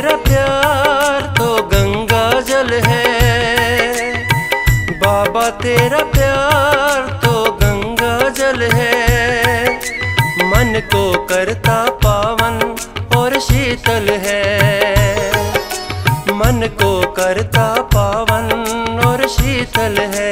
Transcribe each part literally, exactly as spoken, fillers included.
तेरा प्यार तो गंगा जल है, बाबा तेरा प्यार तो गंगा जल है। मन को करता पावन और शीतल है, मन को करता पावन और शीतल है।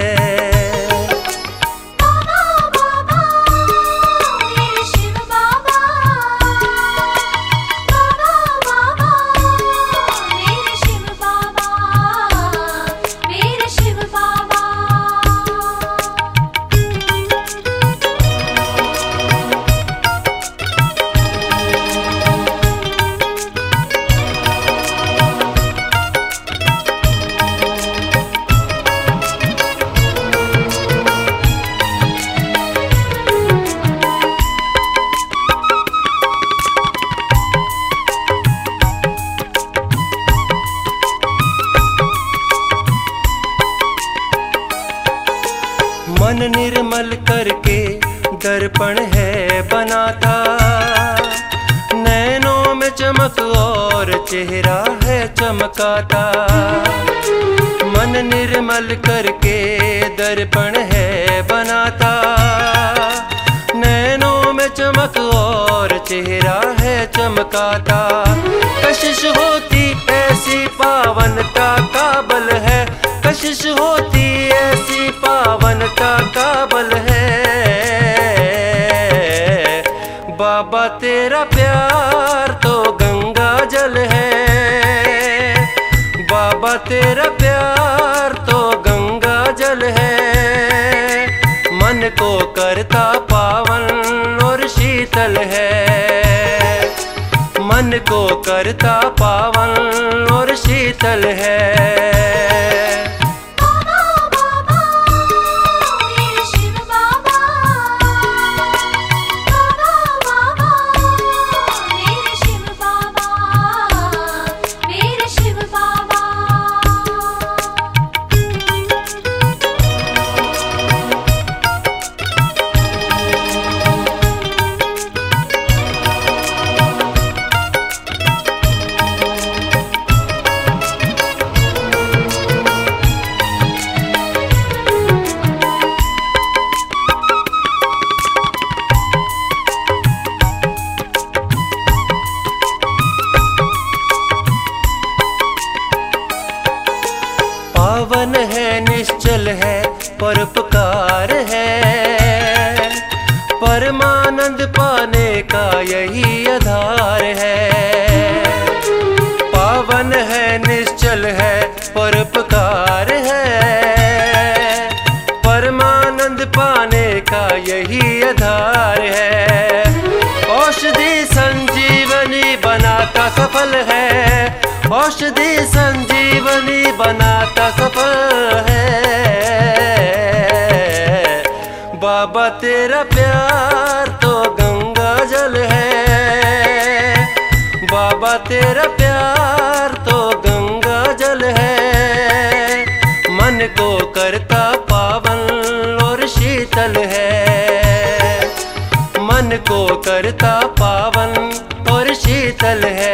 मन निर्मल करके दर्पण है बनाता, नैनों में चमक और चेहरा है चमकाता। मन निर्मल करके दर्पण है बनाता, नैनों में चमक और चेहरा है चमकाता। कशिश होती ऐसी पावनता का बल है, कशिश होती ऐसी पावनता का बल है। बाबा तेरा प्यार तो गंगा जल है, बाबा तेरा प्यार तो गंगा जल है। मन को करता पावन और शीतल है, मन को करता पावन और शीतल है। पावन है निश्चल है परोपकार है, परमानंद पाने का यही आधार है। पावन है निश्चल है परोपकार है, परमानंद पाने का यही आधार है। औषधि संजीवनी बनाता सफल है, औषधि संजीवनी बनाता सफल है। बाबा तेरा प्यार तो गंगा जल है, बाबा तेरा प्यार तो गंगा जल है। मन को करता पावन और शीतल है, मन को करता पावन और शीतल है।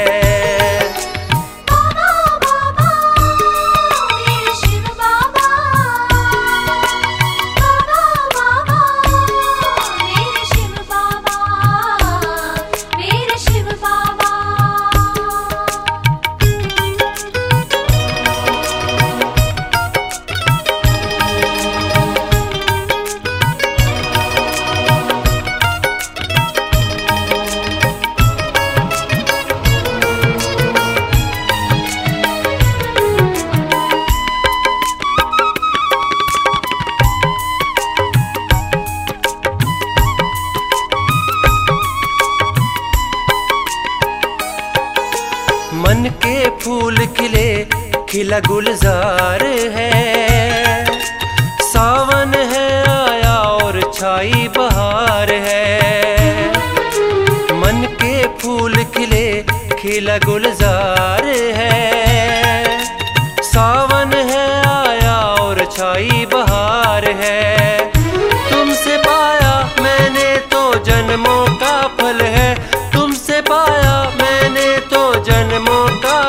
मन के फूल खिले खिला गुलजार है, सावन है आया और छाई बहार है। मन के फूल खिले खिला गुलजार है, सावन है आया और छाई बहार है। तुमसे पाया मैंने तो जन्मों का फल है, तुमसे पाया मैंने तो जन्मों का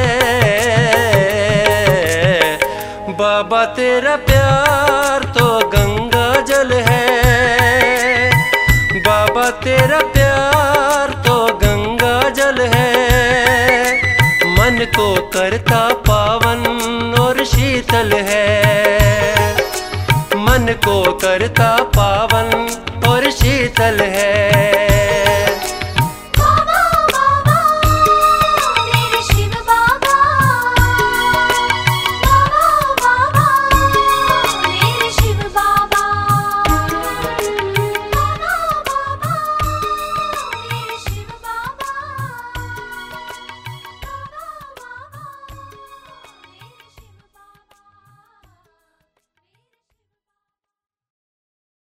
बाबा तेरा प्यार तो गंगा जल है, बाबा तेरा प्यार तो गंगा जल है, मन को करता पावन और शीतल है, मन को करता पावन और शीतल है।